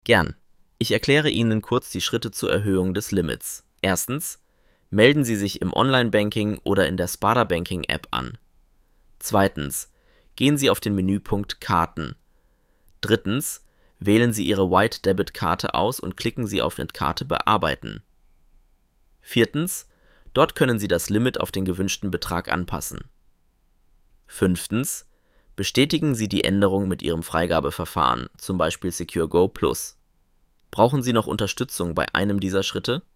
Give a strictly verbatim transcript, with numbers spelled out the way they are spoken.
Gern. Ich erkläre Ihnen kurz die Schritte zur Erhöhung des Limits. Erstens: Melden Sie sich im Online-Banking oder in der Sparda Banking-App an. Zweitens: Gehen Sie auf den Menüpunkt Karten. Drittens: Wählen Sie Ihre White-Debit-Karte aus und klicken Sie auf die Karte Bearbeiten. Viertens: Dort können Sie das Limit auf den gewünschten Betrag anpassen. Fünftens: Bestätigen Sie die Änderung mit Ihrem Freigabeverfahren, zum Beispiel Secure Go Plus. Brauchen Sie noch Unterstützung bei einem dieser Schritte?